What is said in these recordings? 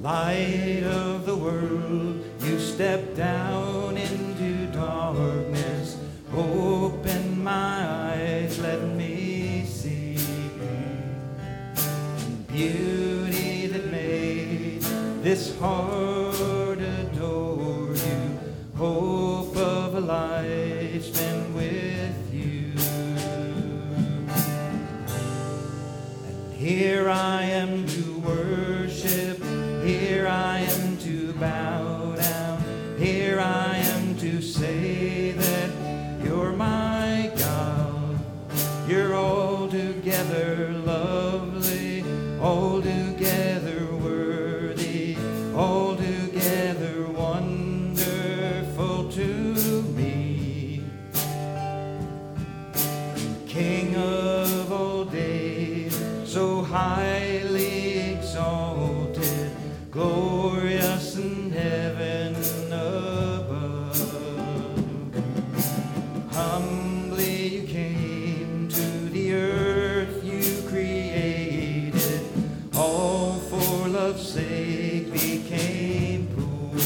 Light of the world, you step down into darkness. Open my eyes, let me see beauty that made this heart adore you. Hope of a life spent with you. And here I am to worship. Here I am to bow down. Here I am to say that you're my God. You're altogether lovely, altogether worthy, altogether wonderful to me. King of all days, so highly exalted, glorious in heaven above. Humbly you came to the earth you created, all for love's sake became poor.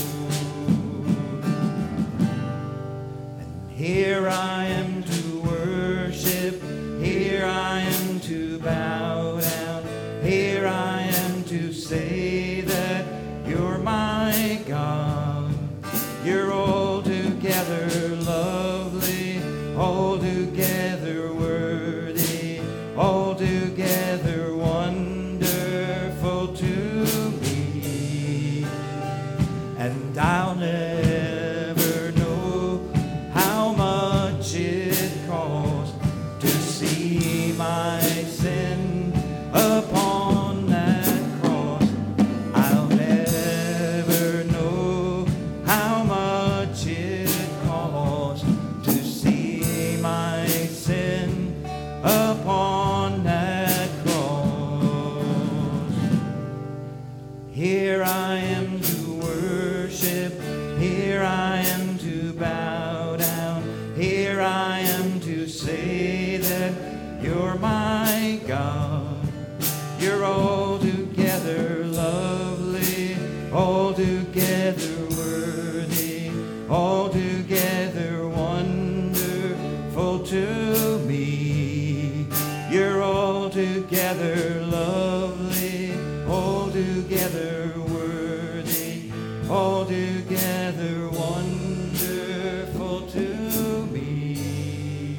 And here I am to worship, here I am to bow down, here I am to say that you're my God. You're altogether lovely, altogether worthy, altogether wonderful to me. And I'll never know how much it cost to see my sin upon that cross. I'll never know how much it cost to see my sin upon that cross. Here I am to worship, here I am to bow down, here I am to say that you're my God. You're altogether lovely, altogether worthy, altogether wonderful to me. You're altogether lovely, altogether worthy, altogether wonderful to me.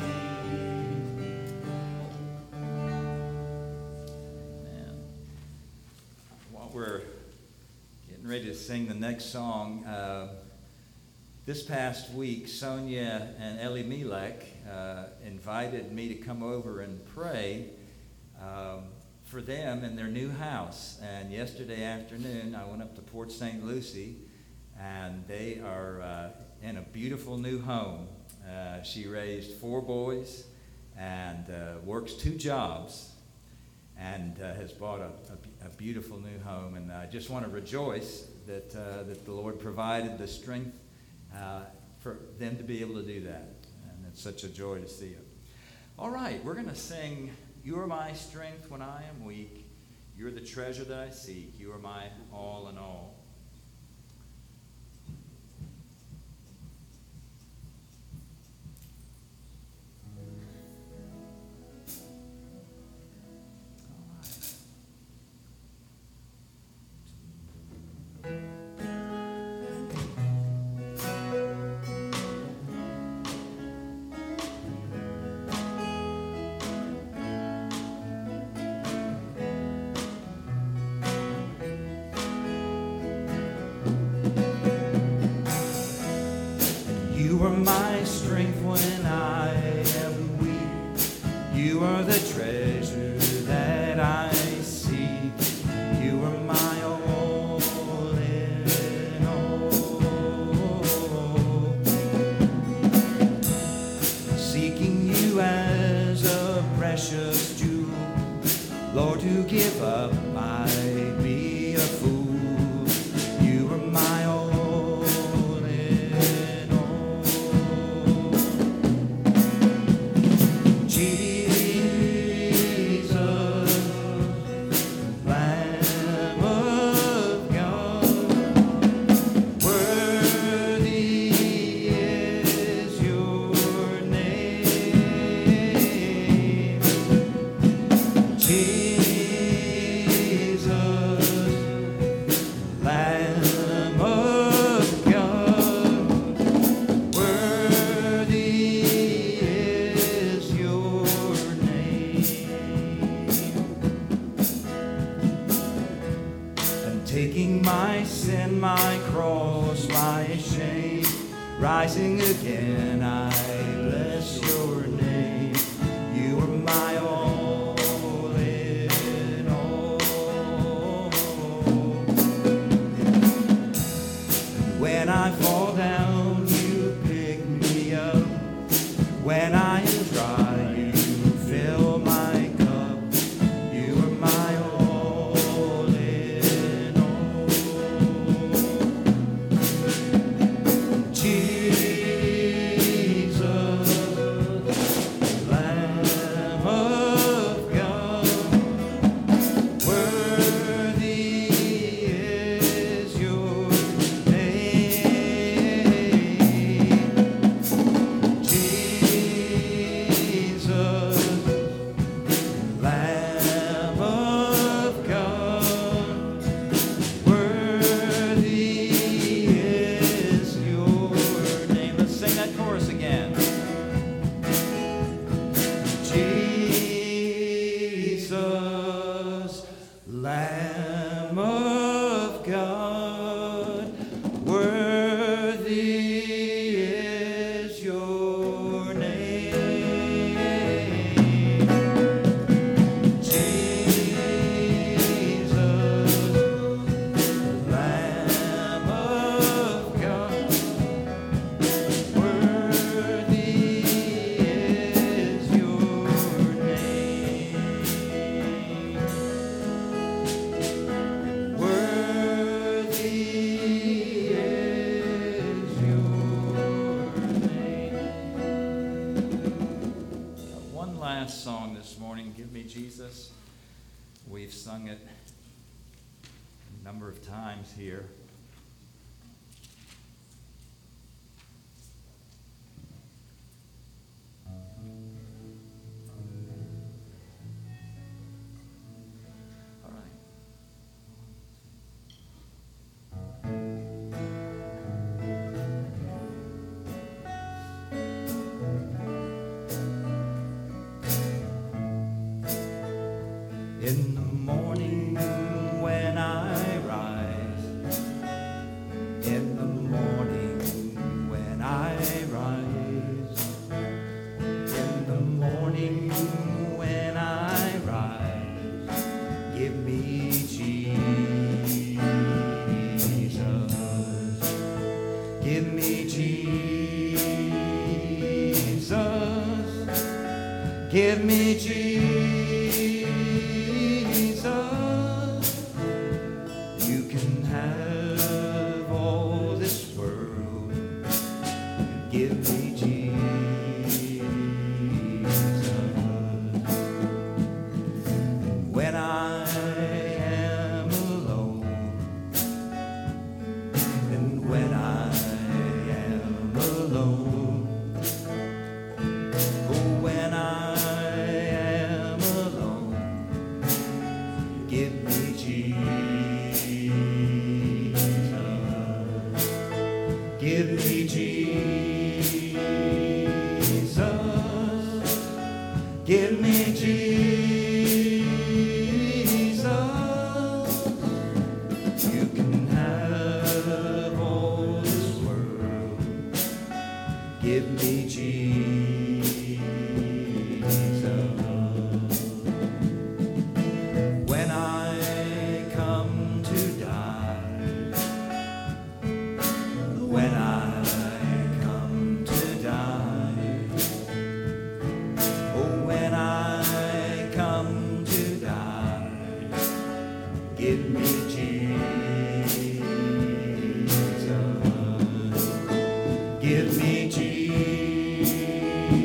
Amen. While we're getting ready to sing the next song, this past week, Sonia and Ellie Milek invited me to come over and pray for them in their new house. And yesterday afternoon, I went up to Port St. Lucie, and they are in a beautiful new home. She raised 4 boys and works 2 jobs and has bought a beautiful new home. And I just want to rejoice that the Lord provided the strength for them to be able to do that. And it's such a joy to see it. All right, we're going to sing, "You are my strength when I am weak. You're the treasure that I seek. You are my all in all." You are my strength when I am weak. You are the treasure that I seek. You are my all in all. Seeking you as a precious jewel, Lord, to give up might be a fool. You are my all. Jesus, sing again, I bless your name. You are my all in all. When I fall down, you pick me up. When I am dry, you fill my cup. You are my all in all. Jesus, Lamb of God, worthy is your name. Jesus, Lamb of God, worthy is your name. Let's sing that chorus again. Jesus, Lamb of God, worthy is your name. Jesus, Lamb of God, worthy is your name. Worthy is your name. One last song this morning, Give Me Jesus. We've sung it a number of times here. All right. In the morning when I rise, in the morning when I rise, in the morning when I rise, give me Jesus, give me Jesus, give me Jesus. You can have all this world. Give me Jesus. When I am alone, and when I am alone, oh, when I am alone, give me Jesus. Give me Jesus. Give me Jesus. You can have all this world. Give me Jesus. When I come to die, when I come to die, oh, when I come to die, give me Jesus. Give me Jesus.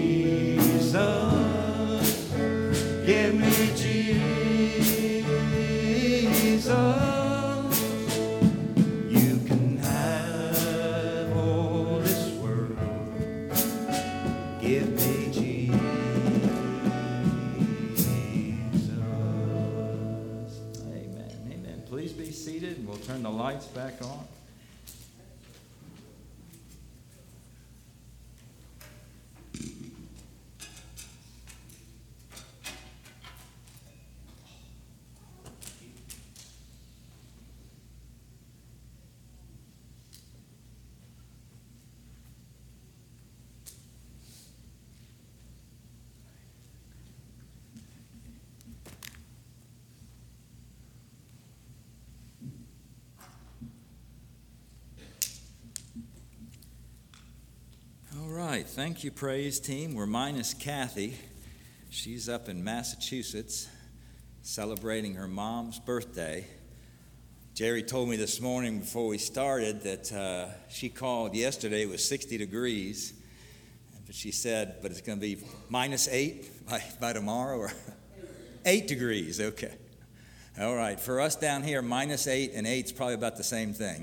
right, thank you, praise team. We're minus Kathy. She's up in Massachusetts celebrating her mom's birthday. Jerry told me this morning before we started that she called yesterday. It was 60 degrees. But she said, but it's going to be minus 8 by tomorrow, or 8 degrees, okay. All right, for us down here, minus 8 and 8 is probably about the same thing.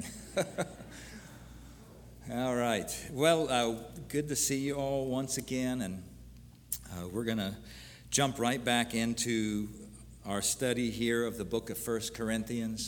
All right, well, good to see you all once again, and we're going to jump right back into our study here of the book of 1 Corinthians.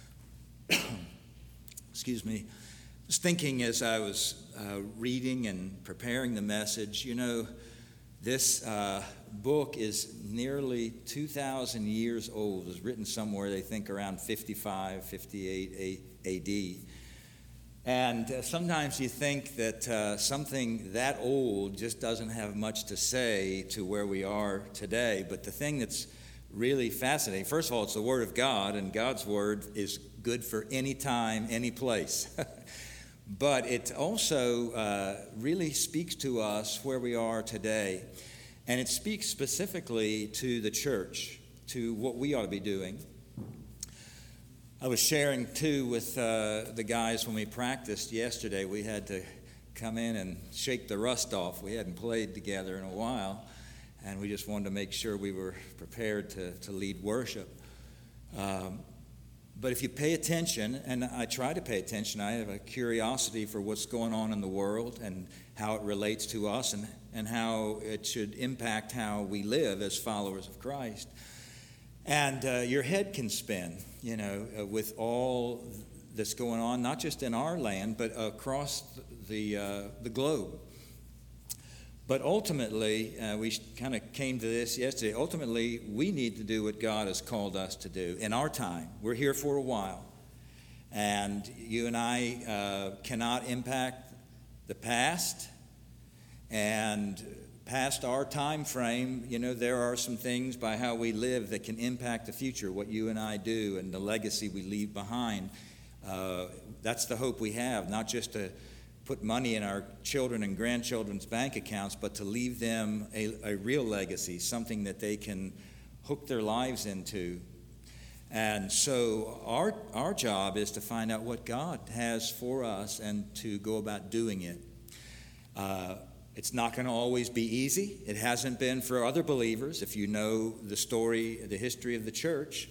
Excuse me. I was thinking as I was reading and preparing the message, you know, this book is nearly 2,000 years old. It was written somewhere, they think, around 55, 58 A.D. And sometimes you think that something that old just doesn't have much to say to where we are today. But the thing that's really fascinating, first of all, it's the Word of God, and God's Word is good for any time, any place. But it also really speaks to us where we are today. And it speaks specifically to the church, to what we ought to be doing. I was sharing, too, with the guys when we practiced yesterday. We had to come in and shake the rust off. We hadn't played together in a while, and we just wanted to make sure we were prepared to lead worship. But if you pay attention, and I try to pay attention, I have a curiosity for what's going on in the world and how it relates to us and how it should impact how we live as followers of Christ. And your head can spin, you know, with all that's going on, not just in our land, but across the globe. But ultimately, we kind of came to this yesterday, ultimately, we need to do what God has called us to do in our time. We're here for a while. And you and I cannot impact the past. And past our time frame, you know, there are some things by how we live that can impact the future, what you and I do and the legacy we leave behind. That's the hope we have, not just to put money in our children and grandchildren's bank accounts, but to leave them a real legacy, something that they can hook their lives into. And so our job is to find out what God has for us and to go about doing it. It's not going to always be easy. It hasn't been for other believers. If you know the story, the history of the church,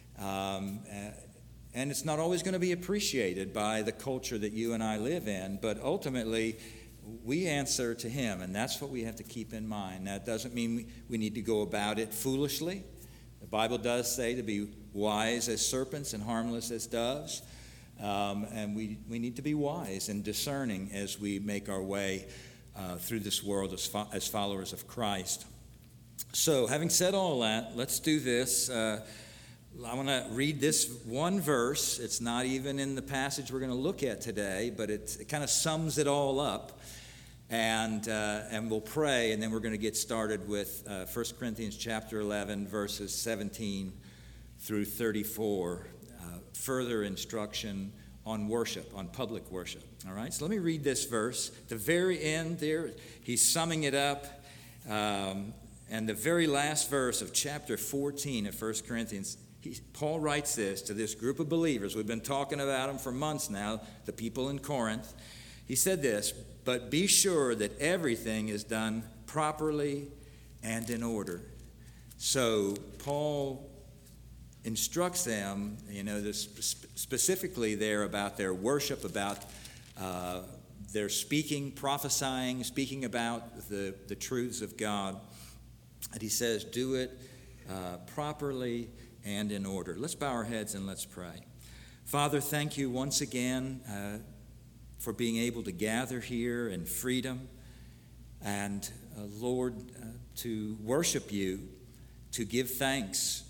and it's not always going to be appreciated by the culture that you and I live in, but ultimately we answer to Him, and that's what we have to keep in mind. That doesn't mean we need to go about it foolishly. The Bible does say to be wise as serpents and harmless as doves, and we need to be wise and discerning as we make our way through this world as followers of Christ. So, having said all that, let's do this. I want to read this one verse. It's not even in the passage we're going to look at today, but it kind of sums it all up. And we'll pray, and then we're going to get started with 1 Corinthians chapter 11, verses 17 through 34, further instruction on worship, on public worship. All right, so let me read this verse. At the very end there, he's summing it up. And the very last verse of chapter 14 of 1 Corinthians, Paul writes this to this group of believers. We've been talking about them for months now, the people in Corinth. He said this, "But be sure that everything is done properly and in order." So Paul instructs them, you know, this specifically there about their worship, about their speaking, prophesying, speaking about the truths of God. And he says, do it properly and in order. Let's bow our heads and let's pray. Father, thank you once again for being able to gather here in freedom and, Lord, to worship you, to give thanks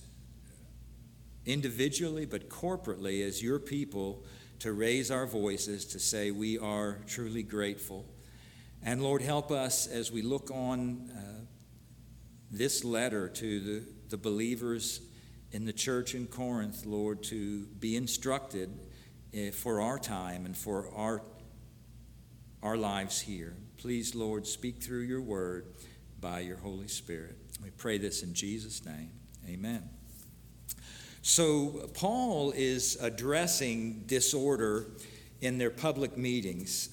individually but corporately as your people, to raise our voices to say we are truly grateful. And Lord, help us as we look on this letter to the believers in the church in Corinth, Lord, to be instructed for our time and for our our lives here. Please, Lord, speak through your word by your Holy Spirit. We pray this in Jesus' name. Amen. So Paul is addressing disorder in their public meetings.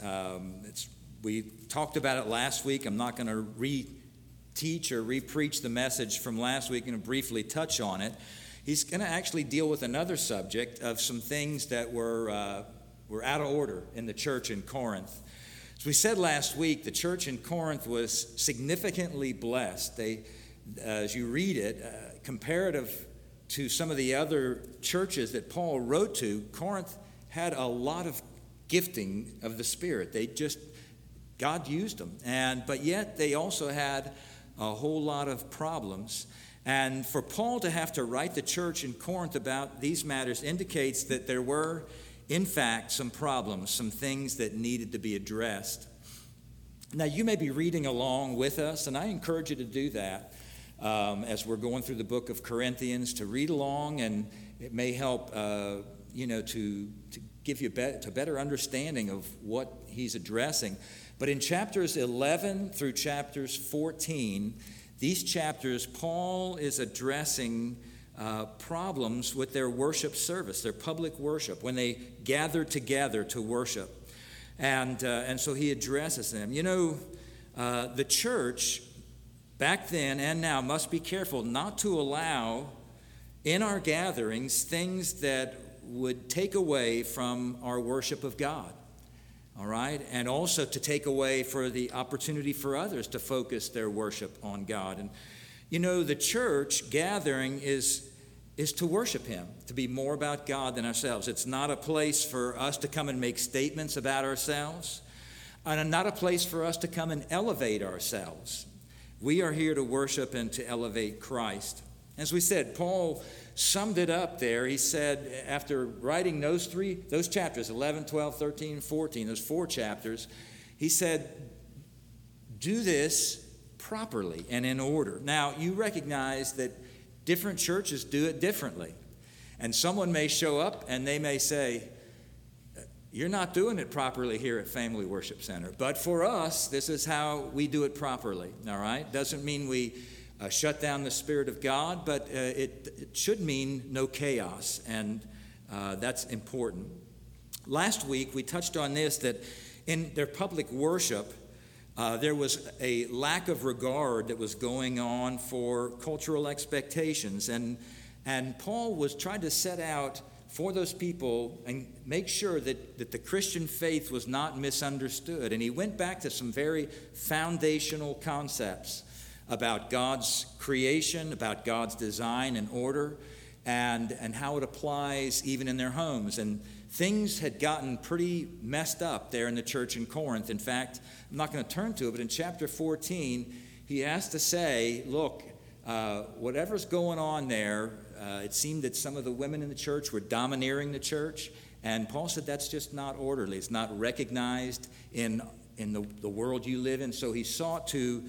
We talked about it last week. I'm not going to reteach or repreach the message from last week. I'm going to briefly touch on it. He's going to actually deal with another subject of some things that were out of order in the church in Corinth. As we said last week, the church in Corinth was significantly blessed. They, as you read it, comparative to some of the other churches that Paul wrote to, Corinth had a lot of gifting of the Spirit. God used them. But yet they also had a whole lot of problems. And for Paul to have to write the church in Corinth about these matters indicates that there were, in fact, some problems, some things that needed to be addressed. Now, you may be reading along with us, and I encourage you to do that as we're going through the book of Corinthians, to read along, and it may help, to give you a better understanding of what he's addressing. But in chapters 11 through chapters 14, these chapters, Paul is addressing problems with their worship service, their public worship, when they gather together to worship. And so he addresses them. The church back then and now must be careful not to allow in our gatherings things that would take away from our worship of God. All right? And also to take away for the opportunity for others to focus their worship on God. And, the church gathering is to worship him, to be more about God than ourselves. It's not a place for us to come and make statements about ourselves, and not a place for us to come and elevate ourselves. We are here to worship and to elevate Christ. As we said, Paul summed it up there. He said, after writing those chapters, 11, 12, 13, 14, those 4 chapters, he said, do this properly and in order. Now, you recognize that different churches do it differently. And someone may show up and they may say, you're not doing it properly here at Family Worship Center. But for us, this is how we do it properly, all right? Doesn't mean we shut down the Spirit of God, but it should mean no chaos, and that's important. Last week, we touched on this, that in their public worship, there was a lack of regard that was going on for cultural expectations, and Paul was trying to set out for those people and make sure that the Christian faith was not misunderstood. And he went back to some very foundational concepts about God's creation, about God's design and order, and how it applies even in their homes. And things had gotten pretty messed up there in the church in Corinth. In fact, I'm not going to turn to it, but in chapter 14, he has to say, look, whatever's going on there, it seemed that some of the women in the church were domineering the church, and Paul said that's just not orderly. It's not recognized in the world you live in. So he sought to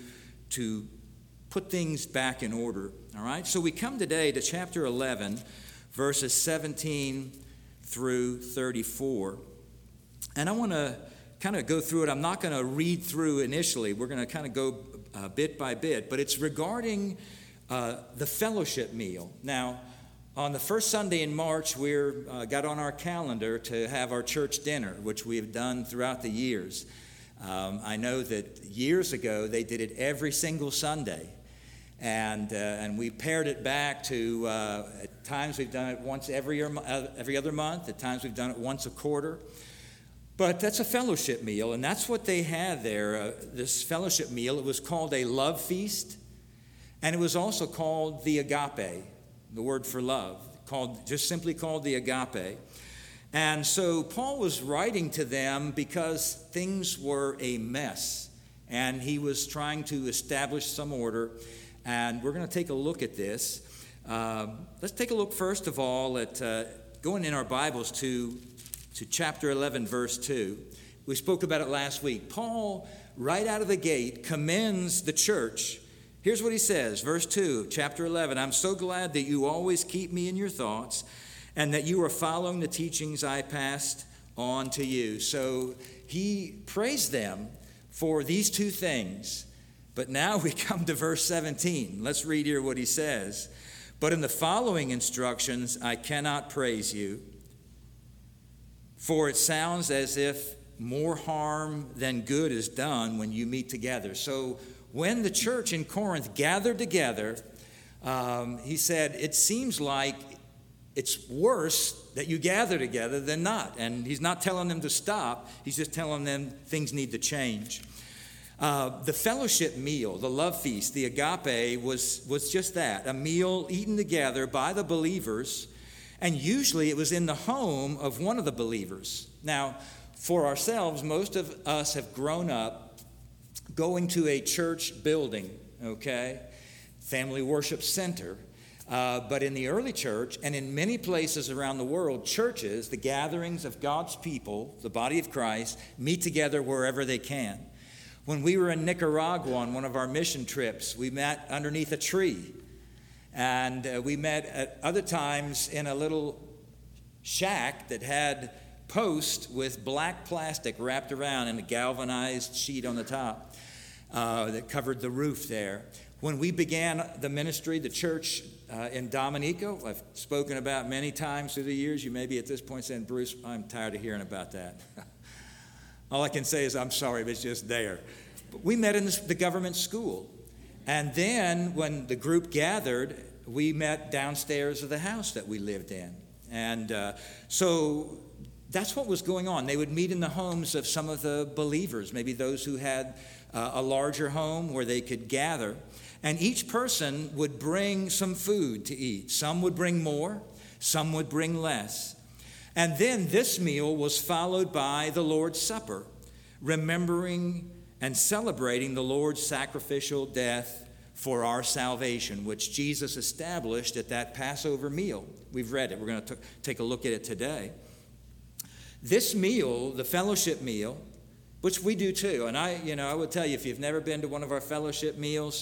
put things back in order. All right? So we come today to chapter 11, verses 17 through 34. And I want to kind of go through it. I'm not going to read through initially. We're going to kind of go bit by bit. But it's regarding the fellowship meal. Now, on the first Sunday in March, we got on our calendar to have our church dinner, which we have done throughout the years. I know that years ago they did it every single Sunday. And we pared it back to, at times we've done it once every other month. At times we've done it once a quarter. But that's a fellowship meal, and that's what they had there, this fellowship meal. It was called a love feast, and it was also called the agape, the word for love, simply called the agape. And so Paul was writing to them because things were a mess, and he was trying to establish some order. And we're going to take a look at this. Let's take a look first of all at going in our Bibles to chapter 11, verse 2. We spoke about it last week. Paul, right out of the gate, commends the church. Here's what he says, verse 2, chapter 11. I'm so glad that you always keep me in your thoughts and that you are following the teachings I passed on to you. So he praised them for these two things. But now we come to verse 17. Let's read here what he says. But in the following instructions, I cannot praise you, for it sounds as if more harm than good is done when you meet together. So when the church in Corinth gathered together, he said, it seems like it's worse that you gather together than not. And he's not telling them to stop. He's just telling them things need to change. The fellowship meal, the love feast, the agape was just that, a meal eaten together by the believers. And usually it was in the home of one of the believers. Now, for ourselves, most of us have grown up going to a church building, okay? Family worship center. But in the early church and in many places around the world, churches, the gatherings of God's people, the body of Christ, meet together wherever they can. When we were in Nicaragua on one of our mission trips, we met underneath a tree. And we met at other times in a little shack that had posts with black plastic wrapped around and a galvanized sheet on the top that covered the roof there. When we began the ministry, the church in Dominico, I've spoken about many times through the years. You may be at this point saying, Bruce, I'm tired of hearing about that. All I can say is I'm sorry, but it's just there. But we met in the government school. And then when the group gathered, we met downstairs of the house that we lived in. And so that's what was going on. They would meet in the homes of some of the believers, maybe those who had a larger home where they could gather. And each person would bring some food to eat. Some would bring more, some would bring less. And then this meal was followed by the Lord's Supper, remembering and celebrating the Lord's sacrificial death for our salvation, which Jesus established at that Passover meal. We've read it. We're going to take a look at it today. This meal, the fellowship meal, which we do too, and I would tell you, if you've never been to one of our fellowship meals,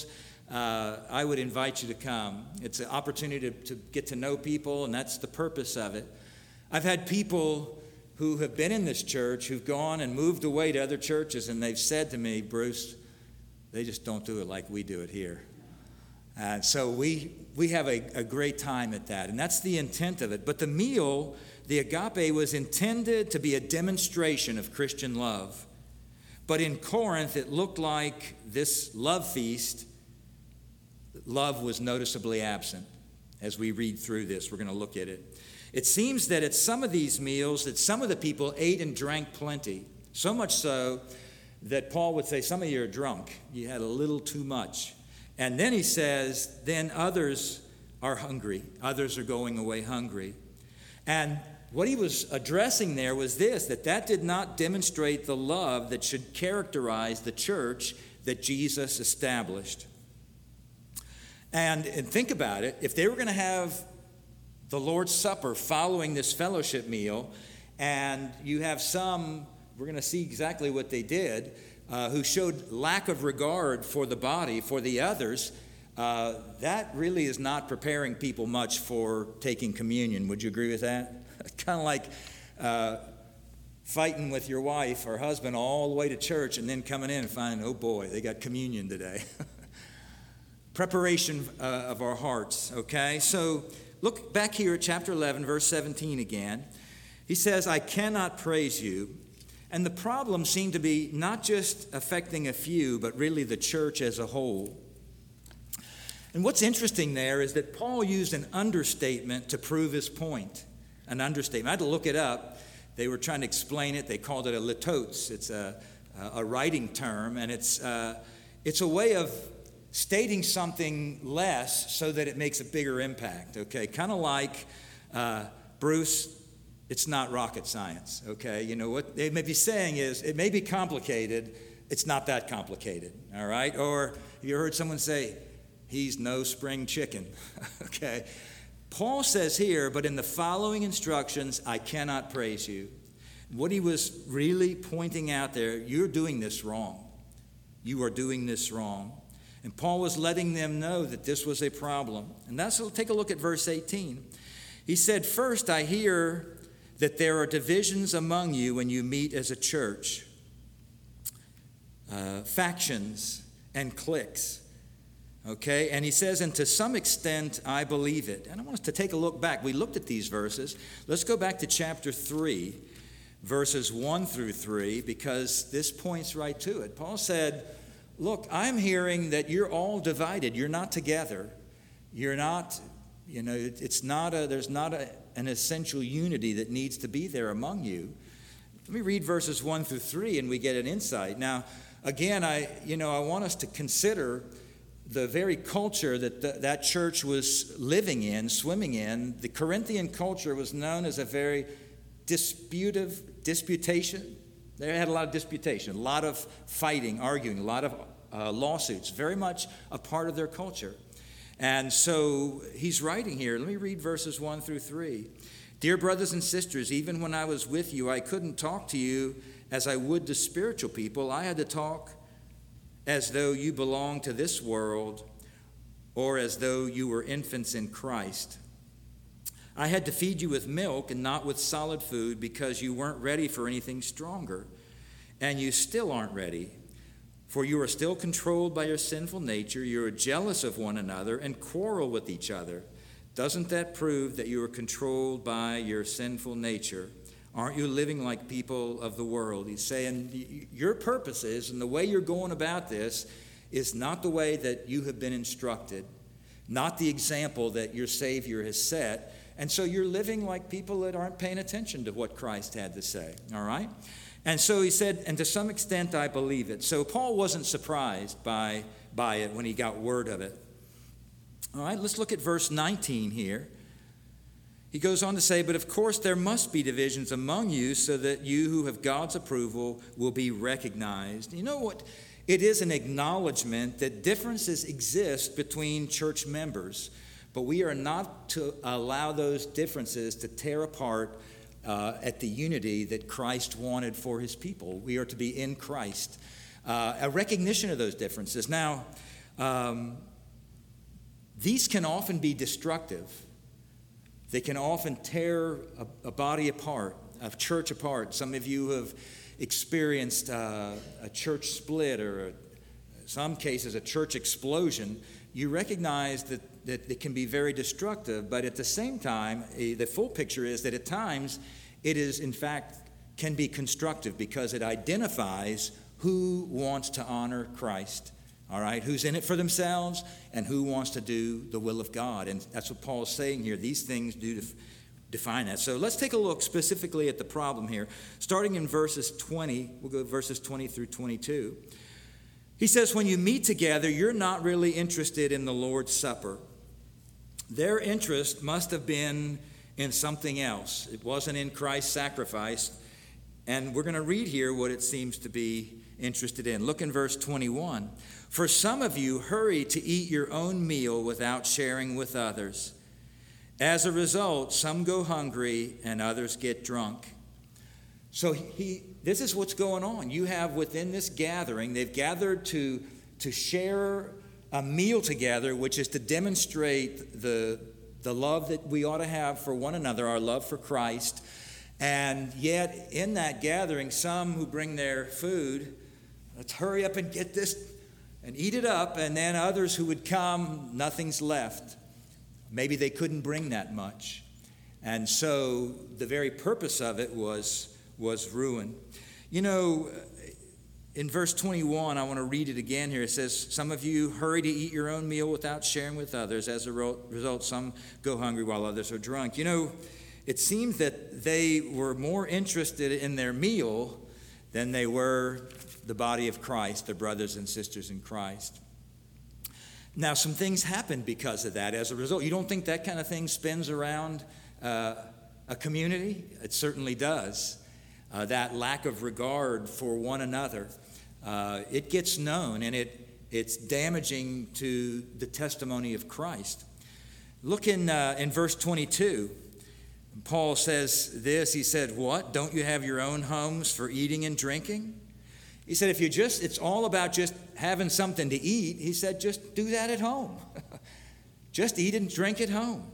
I would invite you to come. It's an opportunity to get to know people, and that's the purpose of it. I've had people who have been in this church who've gone and moved away to other churches, and they've said to me, Bruce, they just don't do it like we do it here. And so we have a great time at that, and that's the intent of it. But the meal, the agape, was intended to be a demonstration of Christian love. But in Corinth, it looked like this love feast, love was noticeably absent. As we read through this, we're going to look at it. It seems that at some of these meals, that some of the people ate and drank plenty, so much so that Paul would say, some of you are drunk. You had a little too much. And then he says, then others are hungry. Others are going away hungry. And what he was addressing there was this, that did not demonstrate the love that should characterize the church that Jesus established. And think about it, if they were going to have the Lord's Supper following this fellowship meal, and you have some, we're going to see exactly what they did, who showed lack of regard for the body, for the others, that really is not preparing people much for taking communion. Would you agree with that? Kind of like fighting with your wife or husband all the way to church and then coming in and finding, oh boy, they got communion today. Preparation of our hearts, okay? So look back here at chapter 11, verse 17 again. He says, I cannot praise you. And the problem seemed to be not just affecting a few, but really the church as a whole. And what's interesting there is that Paul used an understatement to prove his point. An understatement. I had to look it up. They were trying to explain it. They called it a litotes. It's a writing term, and it's a way of stating something less so that it makes a bigger impact, okay? Kind of like, Bruce, it's not rocket science, okay? You know, what they may be saying is, it may be complicated, it's not that complicated, all right? Or you heard someone say, he's no spring chicken, okay? Paul says here, but in the following instructions, I cannot praise you. What he was really pointing out there, you're doing this wrong. You are doing this wrong. And Paul was letting them know that this was a problem. And take a look at verse 18. He said, first, I hear that there are divisions among you when you meet as a church. factions and cliques. Okay, and he says, and to some extent I believe it. And I want us to take a look back. We looked at these verses. Let's go back to chapter 3, verses 1 through 3, because this points right to it. Paul said, look, I'm hearing that you're all divided. You're not together. You're not, there's not an essential unity that needs to be there among you. Let me read verses 1 through 3 and we get an insight. Now, again, I want us to consider the very culture that church was living in, swimming in. The Corinthian culture was known as a very disputation. They had a lot of disputation, a lot of fighting, arguing, a lot of lawsuits, very much a part of their culture. And so he's writing here. Let me read verses 1 through 3. Dear brothers and sisters, even when I was with you, I couldn't talk to you as I would to spiritual people. I had to talk as though you belonged to this world, or as though you were infants in Christ. I had to feed you with milk and not with solid food because you weren't ready for anything stronger. And you still aren't ready, for you are still controlled by your sinful nature. You are jealous of one another and quarrel with each other. Doesn't that prove that you are controlled by your sinful nature? Aren't you living like people of the world? He's saying your purposes and the way you're going about this is not the way that you have been instructed, not the example that your Savior has set. And so you're living like people that aren't paying attention to what Christ had to say, all right? And so he said, and to some extent I believe it. So Paul wasn't surprised by it when he got word of it. All right, let's look at verse 19 here. He goes on to say, but of course there must be divisions among you so that you who have God's approval will be recognized. You know what? It is an acknowledgement that differences exist between church members, but we are not to allow those differences to tear apart at the unity that Christ wanted for his people. We are to be in Christ. A recognition of those differences. Now, these can often be destructive. They can often tear a body apart, a church apart. Some of you have experienced a church split or, in some cases, a church explosion. You recognize that it can be very destructive, but at the same time, the full picture is that at times it is, in fact, can be constructive because it identifies who wants to honor Christ. All right, who's in it for themselves and who wants to do the will of God. And that's what Paul is saying here. These things do define that. So let's take a look specifically at the problem here. Starting in verses 20, we'll go verses 20 through 22. He says, when you meet together, you're not really interested in the Lord's Supper. Their interest must have been in something else. It wasn't in Christ's sacrifice. And we're going to read here what it seems to be interested in. Look in verse 21. For some of you hurry to eat your own meal without sharing with others. As a result, some go hungry and others get drunk. So this is what's going on. You have within this gathering, they've gathered to share a meal together, which is to demonstrate the love that we ought to have for one another, our love for Christ. And yet in that gathering, some who bring their food, let's hurry up and get this and eat it up, and then others who would come, nothing's left. Maybe they couldn't bring that much. And so the very purpose of it was ruin. You know, in verse 21, I want to read it again here. It says, some of you hurry to eat your own meal without sharing with others. As a result, some go hungry while others are drunk. You know, it seems that they were more interested in their meal than they were the body of Christ, their brothers and sisters in Christ. Now, some things happened because of that as a result. You don't think that kind of thing spins around a community? It certainly does. That lack of regard for one another. It gets known, and it's damaging to the testimony of Christ. Look in verse 22. Paul says this. He said, what? Don't you have your own homes for eating and drinking? He said, it's all about just having something to eat. He said, just do that at home. Just eat and drink at home.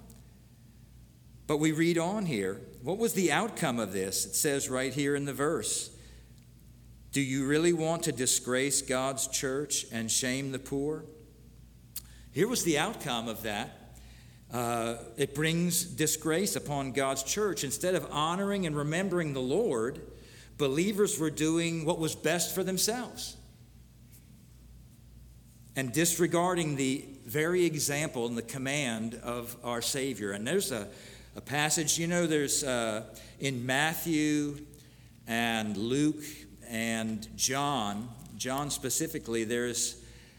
But we read on here. What was the outcome of this? It says right here in the verse. Do you really want to disgrace God's church and shame the poor? Here was the outcome of that. It brings disgrace upon God's church. Instead of honoring and remembering the Lord, believers were doing what was best for themselves and disregarding the very example and the command of our Savior. And there's a passage, there's in Matthew and Luke and John specifically, there's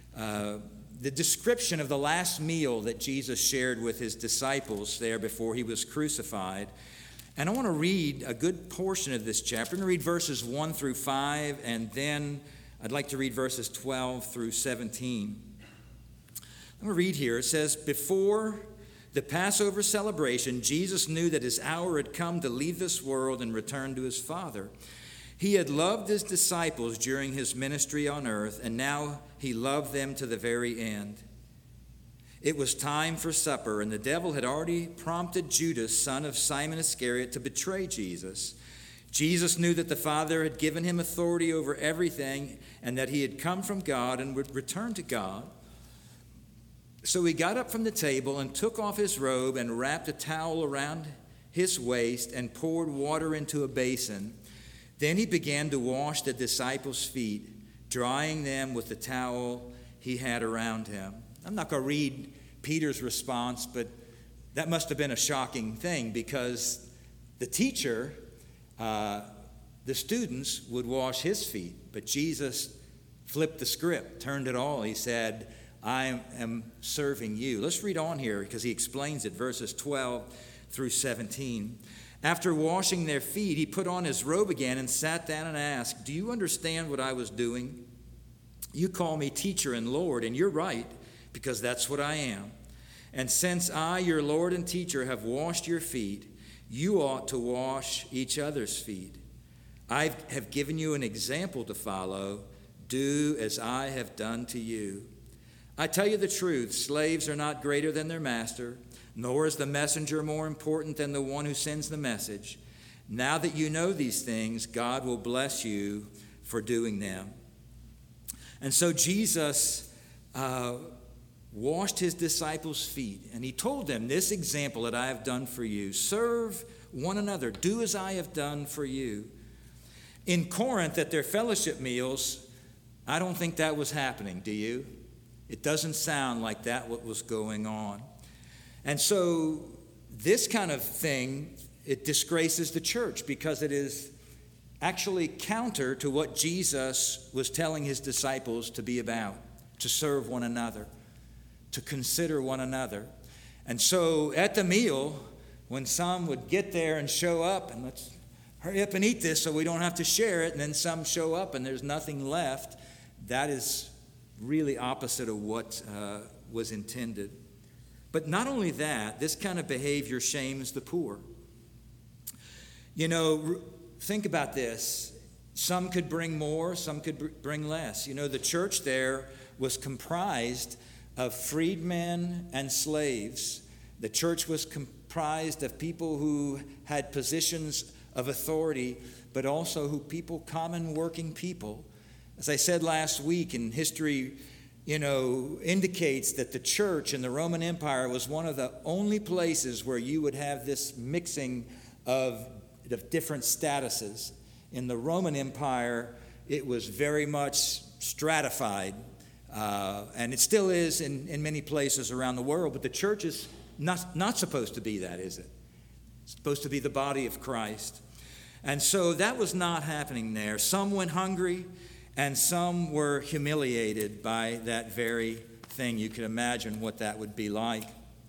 the description of the last meal that Jesus shared with his disciples there before he was crucified. And I want to read a good portion of this chapter. I'm going to read verses 1 through 5, and then I'd like to read verses 12 through 17. I'm going to read here. It says, "Before the Passover celebration, Jesus knew that his hour had come to leave this world and return to his Father. He had loved his disciples during his ministry on earth, and now he loved them to the very end. It was time for supper, and the devil had already prompted Judas, son of Simon Iscariot, to betray Jesus. Jesus knew that the Father had given him authority over everything, and that he had come from God and would return to God. So he got up from the table and took off his robe and wrapped a towel around his waist and poured water into a basin. Then he began to wash the disciples' feet, drying them with the towel he had around him." I'm not going to read Peter's response, but that must have been a shocking thing, because the teacher, the students, would wash his feet. But Jesus flipped the script, turned it all. He said, "I am serving you." Let's read on here, because he explains it, verses 12 through 17. "After washing their feet, he put on his robe again and sat down and asked, 'Do you understand what I was doing? You call me teacher and Lord, and you're right, because that's what I am. And since I, your Lord and teacher, have washed your feet, you ought to wash each other's feet. I have given you an example to follow. Do as I have done to you. I tell you the truth, slaves are not greater than their master, nor is the messenger more important than the one who sends the message. Now that you know these things, God will bless you for doing them.'" And so Jesus washed his disciples' feet, and he told them, "This example that I have done for you, serve one another, do as I have done for you." In Corinth, at their fellowship meals, I don't think that was happening, do you? It doesn't sound like that what was going on. And so this kind of thing, it disgraces the church, because it is actually counter to what Jesus was telling his disciples to be about, to serve one another, to consider one another. And so at the meal, when some would get there and show up, and let's hurry up and eat this so we don't have to share it, and then some show up and there's nothing left, that is really opposite of what was intended. But not only that, this kind of behavior shames the poor. Think about this. Some could bring more, some could bring less. The church there was comprised of freedmen and slaves. The church was comprised of people who had positions of authority, but also common working people. As I said last week, in history, indicates that the church in the Roman Empire was one of the only places where you would have this mixing of different statuses. In the Roman Empire, it was very much stratified, and it still is in many places around the world, but the church is not supposed to be that, is it? It's supposed to be the body of Christ. And so that was not happening there. Some went hungry, and some were humiliated by that very thing. You can imagine what that would be like.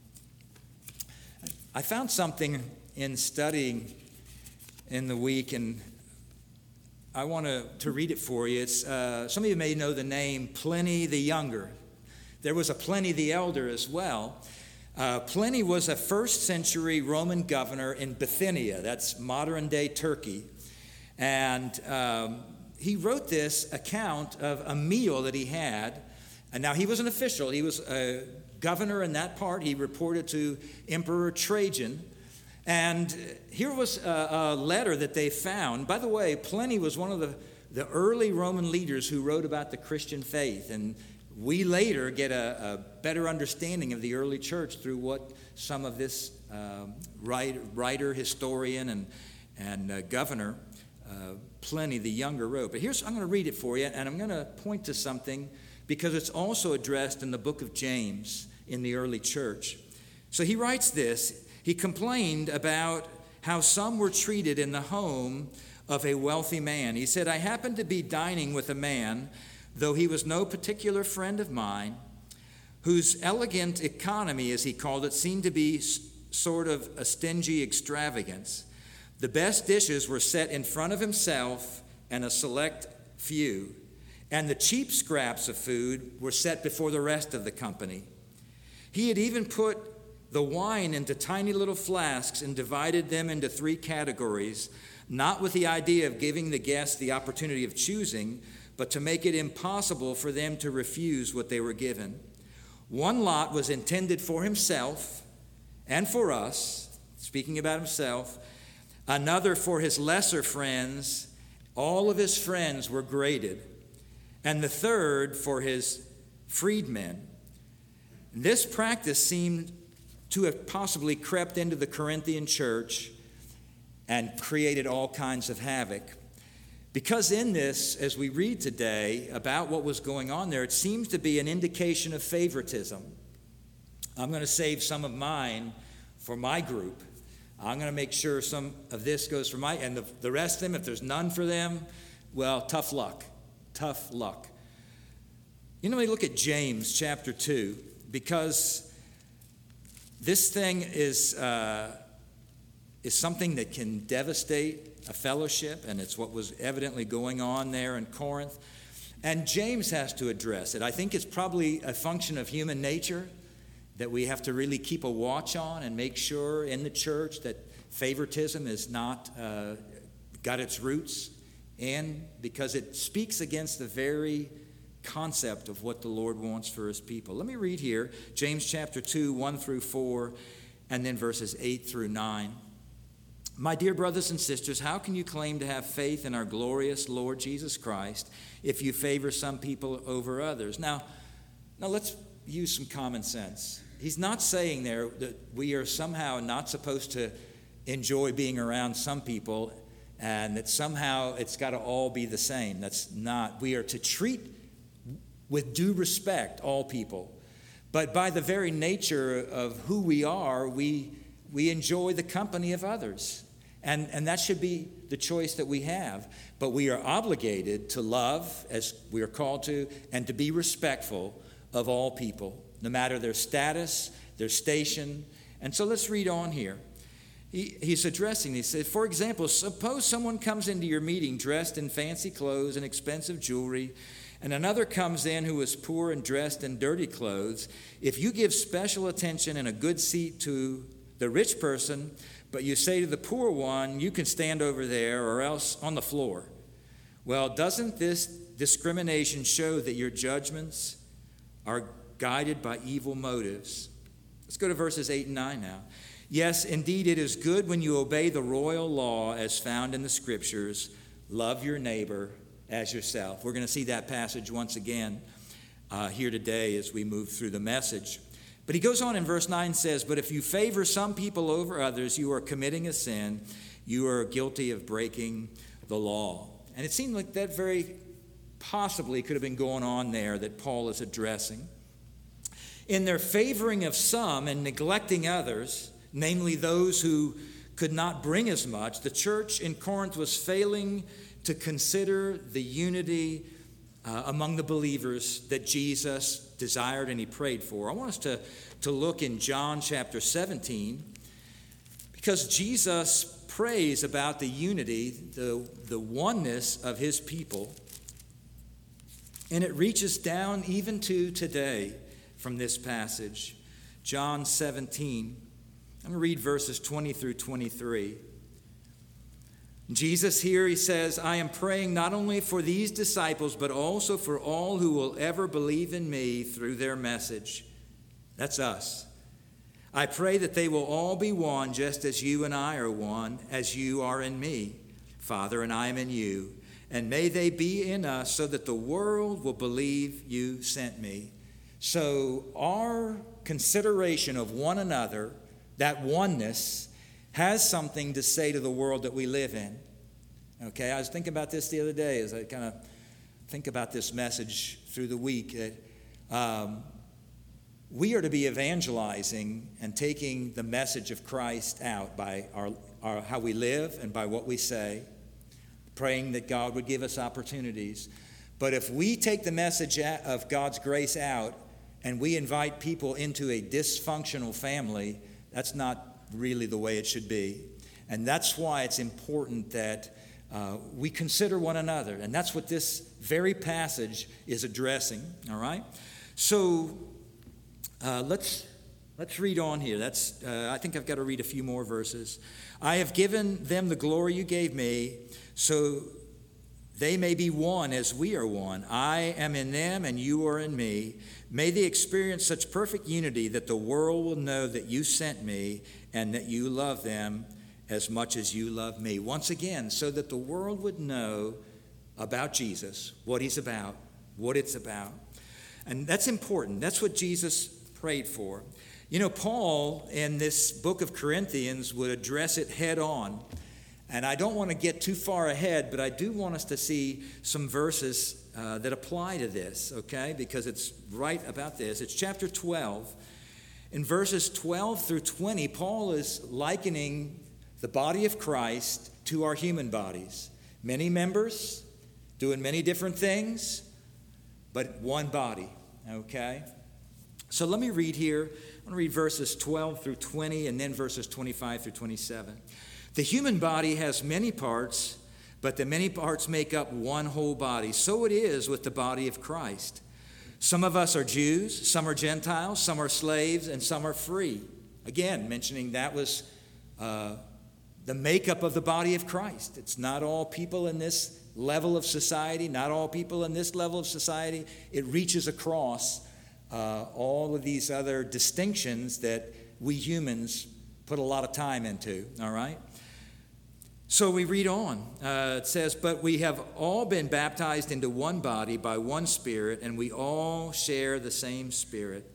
I found something in studying in the week, and I want to read it for you. It's some of you may know the name Pliny the Younger. There was a Pliny the Elder as well. Pliny was a first century Roman governor in Bithynia. That's modern day Turkey. And he wrote this account of a meal that he had. And now he was an official. He was a governor in that part. He reported to Emperor Trajan. And here was a letter that they found. By the way, Pliny was one of the early Roman leaders who wrote about the Christian faith. And we later get a better understanding of the early church through what some of this writer, historian, and governor, Pliny the Younger, wrote. But I'm going to read it for you, and I'm going to point to something because it's also addressed in the book of James in the early church. So he writes this. He complained about how some were treated in the home of a wealthy man. He said, I happened to be dining with a man, though he was no particular friend of mine, whose elegant economy, as he called it, seemed to be sort of a stingy extravagance. The best dishes were set in front of himself and a select few, and the cheap scraps of food were set before the rest of the company. He had even put the wine into tiny little flasks and divided them into 3 categories, not with the idea of giving the guests the opportunity of choosing, but to make it impossible for them to refuse what they were given. One lot was intended for himself and for us, speaking about himself, another for his lesser friends. All of his friends were graded, and the third for his freedmen. This practice seemed to have possibly crept into the Corinthian church and created all kinds of havoc. Because in this, as we read today about what was going on there, it seems to be an indication of favoritism. I'm going to save some of mine for my group. I'm going to make sure some of this goes for and the rest of them, if there's none for them, well, tough luck. Tough luck. You know, we look at James chapter 2, because this thing is something that can devastate a fellowship, and it's what was evidently going on there in Corinth. And James has to address it. I think it's probably a function of human nature that we have to really keep a watch on and make sure in the church that favoritism is not got its roots in, because it speaks against the very concept of what the Lord wants for his people. Let me read here, James chapter 2, 1 through 4, and then verses 8 through 9. My dear brothers and sisters, how can you claim to have faith in our glorious Lord Jesus Christ if you favor some people over others? Now let's use some common sense. He's not saying there that we are somehow not supposed to enjoy being around some people and that somehow it's got to all be the same. That's not. We are to treat with due respect all people. But by the very nature of who we are, we enjoy the company of others. And that should be the choice that we have. But we are obligated to love, as we are called to, and to be respectful of all people, no matter their status, their station. And so let's read on here. He's addressing these. He says, for example, suppose someone comes into your meeting dressed in fancy clothes and expensive jewelry, and another comes in who is poor and dressed in dirty clothes. If you give special attention and a good seat to the rich person, but you say to the poor one, you can stand over there or else on the floor. Well, doesn't this discrimination show that your judgments are guided by evil motives? Let's go to verses 8 and 9 now. Yes, indeed, it is good when you obey the royal law as found in the Scriptures. Love your neighbor as yourself. We're going to see that passage once again here today as we move through the message. But he goes on in verse 9 and says, but if you favor some people over others, you are committing a sin. You are guilty of breaking the law. And it seemed like that very possibly could have been going on there that Paul is addressing. In their favoring of some and neglecting others, namely those who could not bring as much, the church in Corinth was failing to consider the unity among the believers that Jesus desired and he prayed for. I want us to look in John chapter 17, because Jesus prays about the unity, the oneness of his people, and it reaches down even to today from this passage. John 17, I'm going to read verses 20 through 23. Jesus here, he says, I am praying not only for these disciples, but also for all who will ever believe in me through their message. That's us. I pray that they will all be one, just as you and I are one, as you are in me, Father, and I am in you, and may they be in us so that the world will believe you sent me. So our consideration of one another, that oneness, has something to say to the world that we live in. Okay, I was thinking about this the other day as I kind of think about this message through the week. We are to be evangelizing and taking the message of Christ out by our how we live and by what we say, praying that God would give us opportunities. But if we take the message of God's grace out and we invite people into a dysfunctional family, that's not really the way it should be. And that's why it's important that we consider one another. And that's what this very passage is addressing, all right? So let's read on here. I think I've got to read a few more verses. I have given them the glory you gave me, so they may be one as we are one. I am in them and you are in me. May they experience such perfect unity that the world will know that you sent me and that you love them as much as you love me. Once again, so that the world would know about Jesus, what he's about, what it's about. And that's important. That's what Jesus prayed for. You know, Paul in this book of Corinthians would address it head on. And I don't want to get too far ahead, but I do want us to see some verses that apply to this, okay? Because it's right about this. It's chapter 12. In verses 12 through 20, Paul is likening the body of Christ to our human bodies. Many members doing many different things, but one body, okay? So let me read here. I'm going to read verses 12 through 20 and then verses 25 through 27. The human body has many parts, but the many parts make up one whole body. So it is with the body of Christ. Some of us are Jews, some are Gentiles, some are slaves, and some are free. Again, mentioning that was the makeup of the body of Christ. It's not all people in this level of society, not all people in this level of society. It reaches across all of these other distinctions that we humans put a lot of time into, all right? So we read on. It says, but we have all been baptized into one body by one Spirit, and we all share the same Spirit.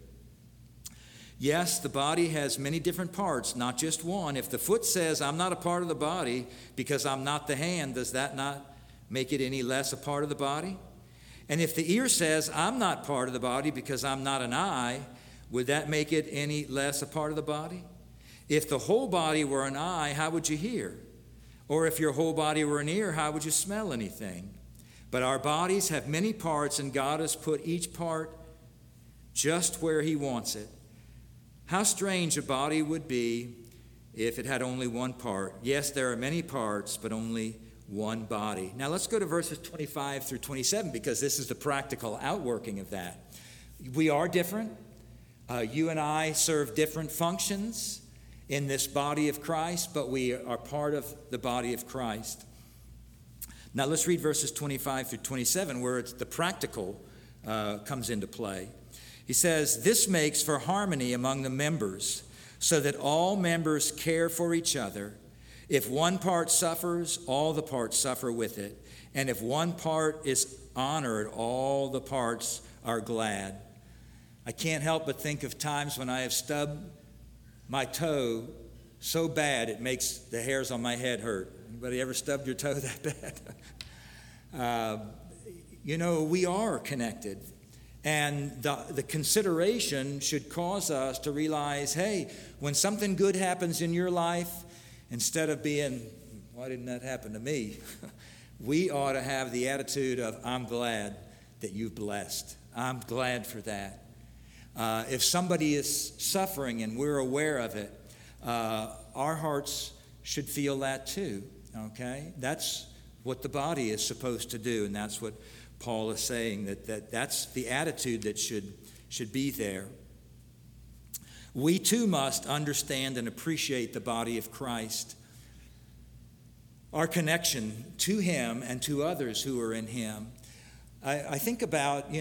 Yes, the body has many different parts, not just one. If the foot says, I'm not a part of the body because I'm not the hand, does that not make it any less a part of the body? And if the ear says, I'm not part of the body because I'm not an eye, would that make it any less a part of the body? If the whole body were an eye, how would you hear? Or if your whole body were an ear, how would you smell anything? But our bodies have many parts, and God has put each part just where he wants it. How strange a body would be if it had only one part. Yes, there are many parts, but only one body. Now let's go to verses 25 through 27, because this is the practical outworking of that. We are different. You and I serve different functions in this body of Christ, but we are part of the body of Christ. Now let's read verses 25 through 27, where it's the practical comes into play. He says, this makes for harmony among the members, so that all members care for each other. If one part suffers, all the parts suffer with it. And if one part is honored, all the parts are glad. I can't help but think of times when I have stubbed my toe so bad it makes the hairs on my head hurt. Anybody ever stubbed your toe that bad? We are connected. And the consideration should cause us to realize, hey, when something good happens in your life, instead of being, why didn't that happen to me? We ought to have the attitude of, I'm glad that you've blessed. I'm glad for that. If somebody is suffering and we're aware of it, our hearts should feel that too, okay? That's what the body is supposed to do, and that's what Paul is saying, that's the attitude that should be there. We too must understand and appreciate the body of Christ, our connection to him and to others who are in him. I think about,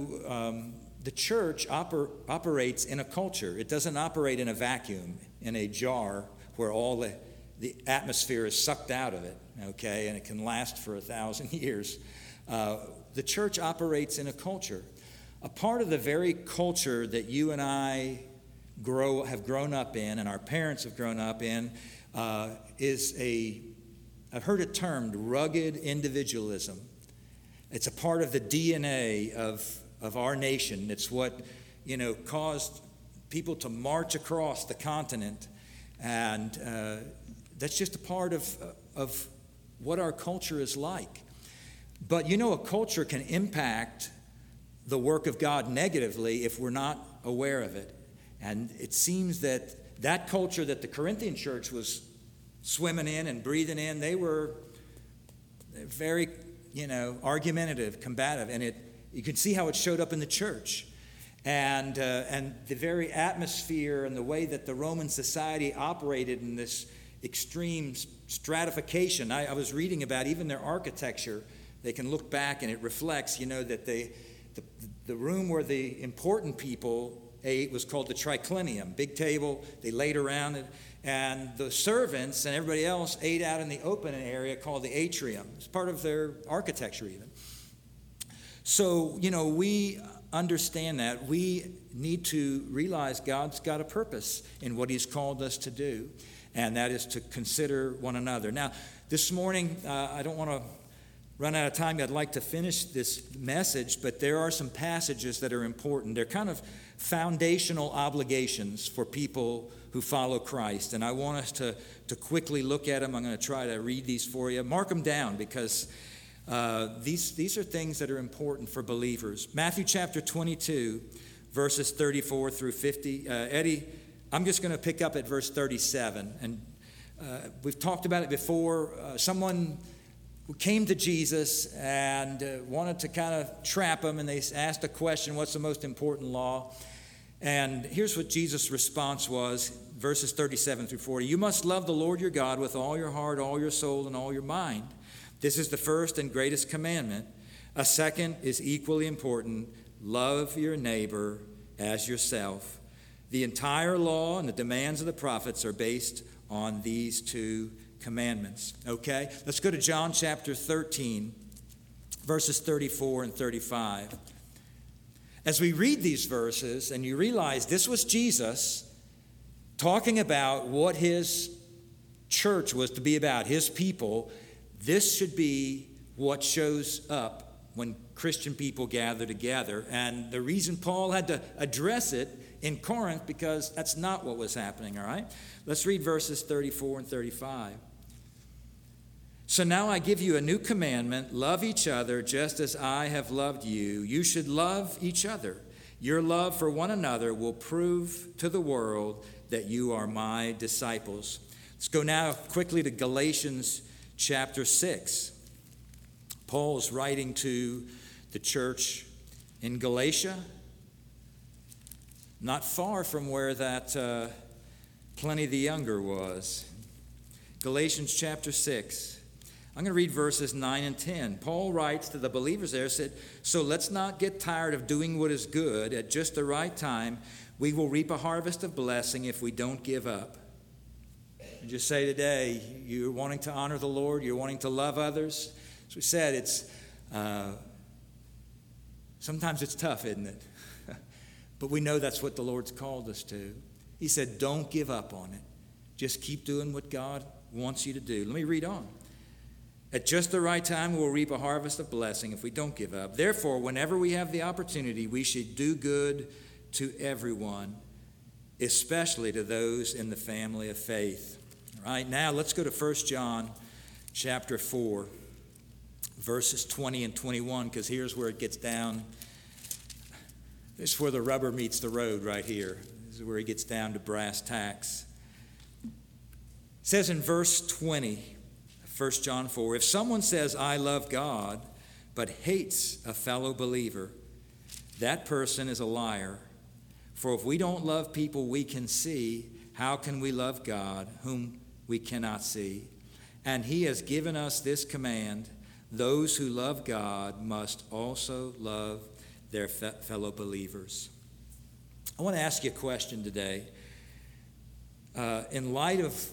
the church operates in a culture. It doesn't operate in a vacuum, in a jar where all the the atmosphere is sucked out of it, okay, and it can last for 1,000 years. The church operates in a culture. A part of the very culture that you and I have grown up in, and our parents have grown up in, is I've heard it termed rugged individualism. It's a part of the DNA of our nation. It's what, caused people to march across the continent. And that's just a part of what our culture is like. But a culture can impact the work of God negatively if we're not aware of it. And it seems that culture that the Corinthian church was swimming in and breathing in, they were very, argumentative, combative. And you can see how it showed up in the church. And the very atmosphere and the way that the Roman society operated in this extreme stratification. I was reading about even their architecture. They can look back and it reflects, that the room where the important people ate was called the triclinium, big table. They laid around it. And the servants and everybody else ate out in the open area called the atrium. It's part of their architecture even. So, we understand that. We need to realize God's got a purpose in what he's called us to do, and that is to consider one another. Now, this morning, I don't want to run out of time. I'd like to finish this message, but there are some passages that are important. They're kind of foundational obligations for people who follow Christ, and I want us to quickly look at them. I'm going to try to read these for you. Mark them down because these are things that are important for believers. Matthew chapter 22, verses 34 through 50. Eddie, I'm just going to pick up at verse 37. And we've talked about it before. Someone who came to Jesus and wanted to kind of trap him, and they asked a question, what's the most important law? And here's what Jesus' response was, verses 37 through 40. You must love the Lord your God with all your heart, all your soul, and all your mind. This is the first and greatest commandment. A second is equally important. Love your neighbor as yourself. The entire law and the demands of the prophets are based on these two commandments. Okay? Let's go to John chapter 13, verses 34 and 35. As we read these verses and you realize this was Jesus talking about what his church was to be about, his people, this should be what shows up when Christian people gather together. And the reason Paul had to address it in Corinth, because that's not what was happening, all right? Let's read verses 34 and 35. So now I give you a new commandment, love each other just as I have loved you. You should love each other. Your love for one another will prove to the world that you are my disciples. Let's go now quickly to Galatians chapter 6. Paul's writing to the church in Galatia, not far from where that Pliny the Younger was. Galatians chapter 6. I'm going to read verses 9 and 10. Paul writes to the believers there, said, so let's not get tired of doing what is good. At just the right time, we will reap a harvest of blessing if we don't give up. And just say today, you're wanting to honor the Lord, you're wanting to love others. As we said, it's sometimes it's tough, isn't it? But we know that's what the Lord's called us to. He said, don't give up on it. Just keep doing what God wants you to do. Let me read on. At just the right time, we will reap a harvest of blessing if we don't give up. Therefore, whenever we have the opportunity, we should do good to everyone, especially to those in the family of faith. All right, now let's go to 1 John chapter 4, verses 20 and 21, because here's where it gets down. This is where the rubber meets the road right here. This is where he gets down to brass tacks. It says in verse 20, 1 John 4, if someone says, I love God, but hates a fellow believer, that person is a liar. For if we don't love people we can see, how can we love God, whom we cannot see? And he has given us this command, those who love God must also love their fellow believers. I want to ask you a question today. In light of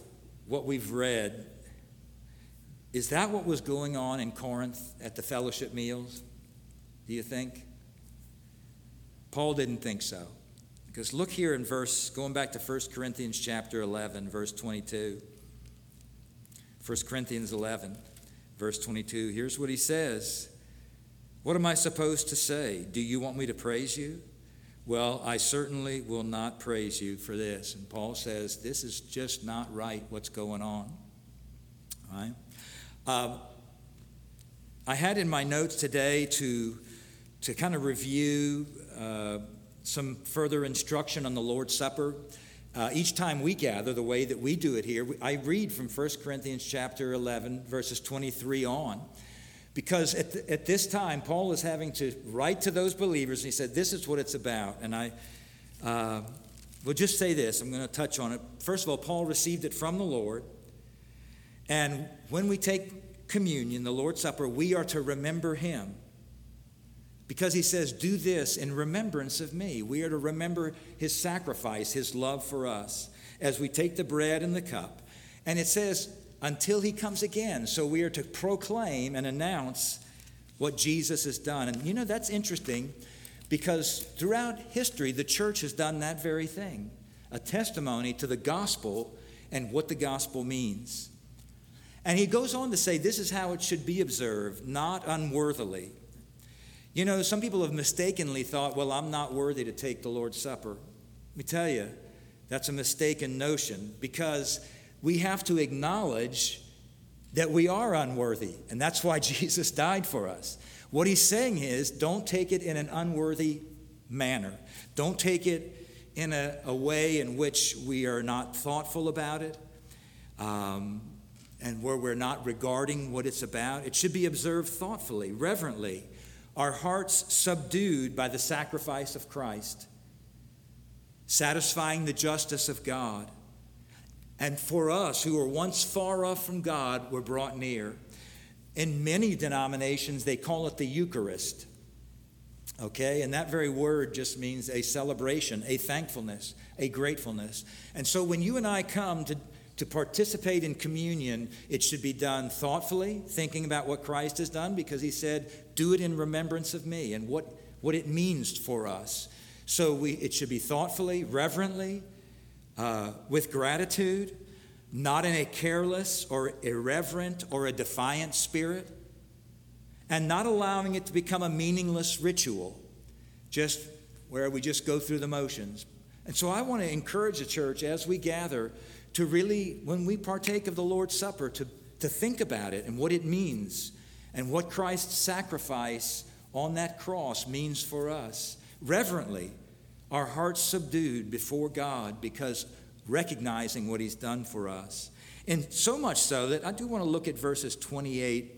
what we've read, is that what was going on in Corinth at the fellowship meals? Do you think? Paul didn't think so. Because look here in going back to 1 Corinthians chapter 11, verse 22. 1 Corinthians 11, verse 22. Here's what he says. What am I supposed to say? Do you want me to praise you? Well, I certainly will not praise you for this. And Paul says, this is just not right, what's going on. All right? I had in my notes today to kind of review some further instruction on the Lord's Supper. Each time we gather, the way that we do it here, I read from 1 Corinthians chapter 11, verses 23 on. Because at this time, Paul is having to write to those believers, and he said, this is what it's about. And I will just say this, I'm going to touch on it. First of all, Paul received it from the Lord. And when we take communion, the Lord's Supper, we are to remember him. Because he says, do this in remembrance of me. We are to remember his sacrifice, his love for us, as we take the bread and the cup. And it says, until he comes again. So we are to proclaim and announce what Jesus has done. And you know, that's interesting because throughout history, the church has done that very thing. A testimony to the gospel and what the gospel means. And he goes on to say, this is how it should be observed, not unworthily. You know, some people have mistakenly thought, well, I'm not worthy to take the Lord's Supper. Let me tell you, that's a mistaken notion because we have to acknowledge that we are unworthy, and that's why Jesus died for us. What he's saying is, don't take it in an unworthy manner. Don't take it in a way in which we are not thoughtful about it, and where we're not regarding what it's about. It should be observed thoughtfully, reverently, our hearts subdued by the sacrifice of Christ, satisfying the justice of God. And for us who were once far off from God, were brought near. In many denominations, they call it the Eucharist. Okay? And that very word just means a celebration, a thankfulness, a gratefulness. And so when you and I come to participate in communion, it should be done thoughtfully, thinking about what Christ has done, because he said, do it in remembrance of me and what it means for us. So it should be thoughtfully, reverently, with gratitude, not in a careless or irreverent or a defiant spirit, and not allowing it to become a meaningless ritual, just where we just go through the motions. And so I want to encourage the church as we gather to really, when we partake of the Lord's Supper, to think about it and what it means and what Christ's sacrifice on that cross means for us. Reverently, our hearts subdued before God because recognizing what he's done for us. And so much so that I do want to look at verses 28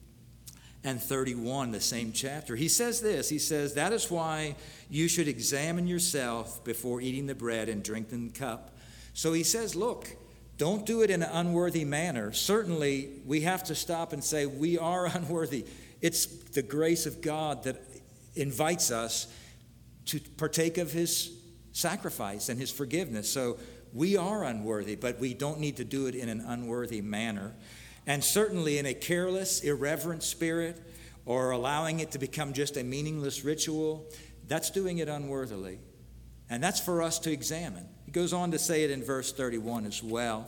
and 31, the same chapter. He says this, he says, that is why you should examine yourself before eating the bread and drinking the cup. So he says, look, don't do it in an unworthy manner. Certainly, we have to stop and say we are unworthy. It's the grace of God that invites us to partake of his sacrifice and his forgiveness. So we are unworthy, but we don't need to do it in an unworthy manner. And certainly in a careless, irreverent spirit, or allowing it to become just a meaningless ritual, that's doing it unworthily. And that's for us to examine. He goes on to say it in verse 31 as well.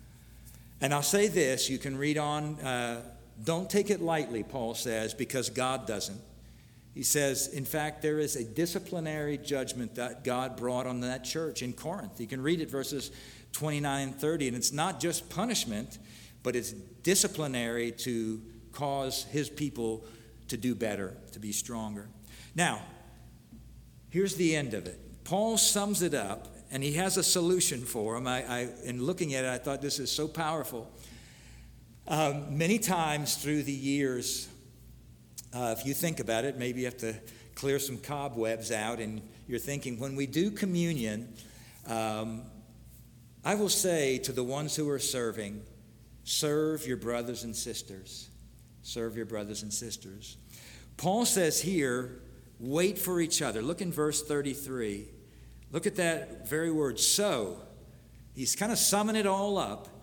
And I'll say this, you can read on, don't take it lightly, Paul says, because God doesn't. He says, in fact, there is a disciplinary judgment that God brought on that church in Corinth. You can read it, verses 29 and 30, and it's not just punishment, but it's disciplinary to cause his people to do better, to be stronger. Now, here's the end of it. Paul sums it up, and he has a solution for them. In looking at it, I thought this is so powerful. Many times through the years, if you think about it, maybe you have to clear some cobwebs out, and you're thinking, when we do communion, I will say to the ones who are serving, serve your brothers and sisters. Serve your brothers and sisters. Paul says here, wait for each other. Look in verse 33. Look at that very word, so. He's kind of summing it all up.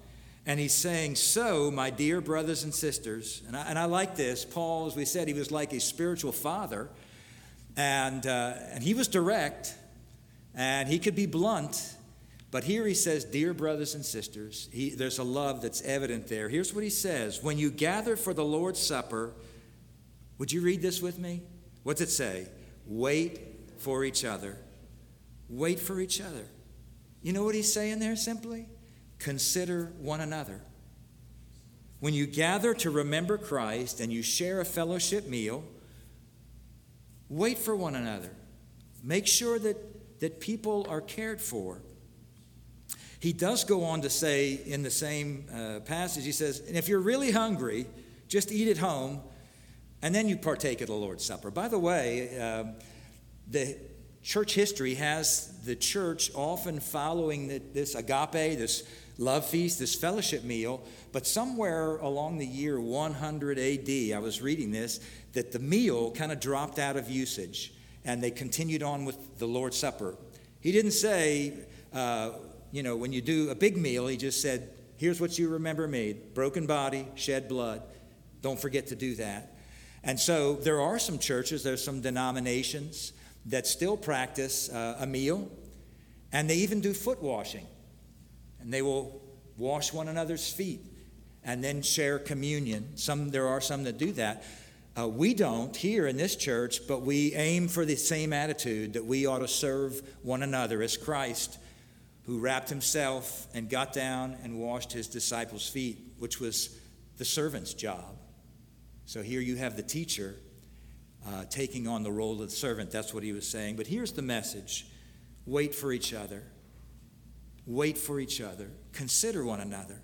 And he's saying, so, my dear brothers and sisters, and I like this. Paul, as we said, he was like a spiritual father, and he was direct, and he could be blunt, but here he says, dear brothers and sisters. There's a love that's evident there. Here's what he says. When you gather for the Lord's Supper, would you read this with me? What's it say? Wait for each other. Wait for each other. You know what he's saying there simply? Consider one another. When you gather to remember Christ and you share a fellowship meal, wait for one another. Make sure that people are cared for. He does go on to say in the same passage, he says, and if you're really hungry, just eat at home, and then you partake of the Lord's Supper. By the way, the church history has the church often following this agape, this love feast, this fellowship meal, but somewhere along the year 100 AD, I was reading this, that the meal kind of dropped out of usage, and they continued on with the Lord's Supper. He didn't say, when you do a big meal, he just said, here's what you remember me, broken body, shed blood. Don't forget to do that. And so there are some churches, there's some denominations that still practice a meal, and they even do foot washing. And they will wash one another's feet and then share communion. There are some that do that. We don't here in this church, but we aim for the same attitude that we ought to serve one another as Christ, who wrapped himself and got down and washed his disciples' feet, which was the servant's job. So here you have the teacher taking on the role of the servant. That's what he was saying. But here's the message. Wait for each other. Wait for each other. Consider one another.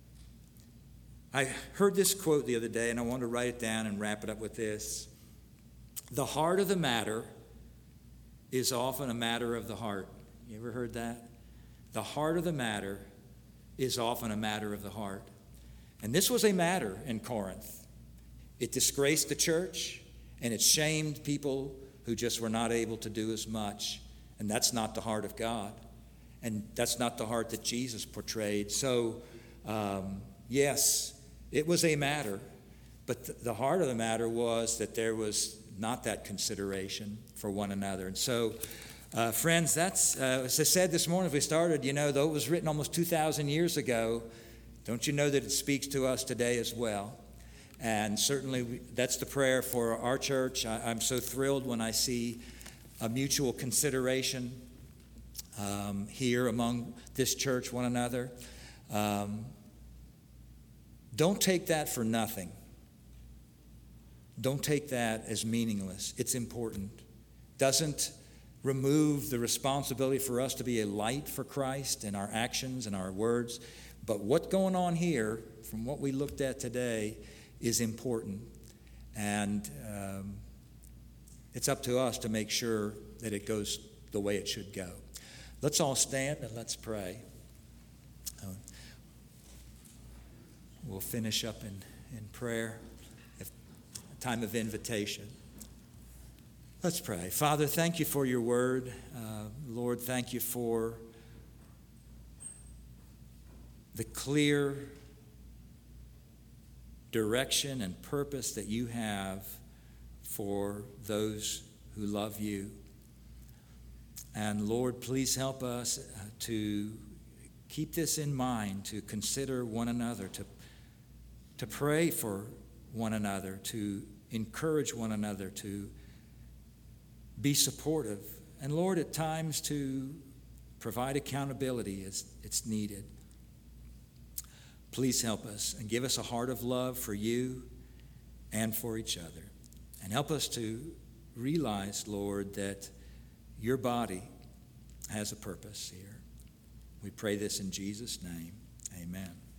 I heard this quote the other day, and I want to write it down and wrap it up with this. The heart of the matter is often a matter of the heart. You ever heard that? The heart of the matter is often a matter of the heart. And this was a matter in Corinth. It disgraced the church, and it shamed people who just were not able to do as much. And that's not the heart of God. And that's not the heart that Jesus portrayed. So, yes, it was a matter. But the heart of the matter was that there was not that consideration for one another. And so, friends, that's, as I said this morning as we started, though it was written almost 2,000 years ago, don't you know that it speaks to us today as well? And certainly that's the prayer for our church. I'm so thrilled when I see a mutual consideration here among this church, one another. Don't take that for nothing. Don't take that as meaningless. It's important. Doesn't remove the responsibility for us to be a light for Christ in our actions and our words. But what's going on here, from what we looked at today, is important. And it's up to us to make sure that it goes the way it should go. Let's all stand and let's pray. We'll finish up in prayer, a time of invitation. Let's pray. Father, thank you for your word. Lord, thank you for the clear direction and purpose that you have for those who love you. And Lord, please help us to keep this in mind, to consider one another, to pray for one another, to encourage one another, to be supportive. And Lord, at times to provide accountability as it's needed. Please help us and give us a heart of love for you and for each other. And help us to realize, Lord, that your body has a purpose here. We pray this in Jesus' name. Amen.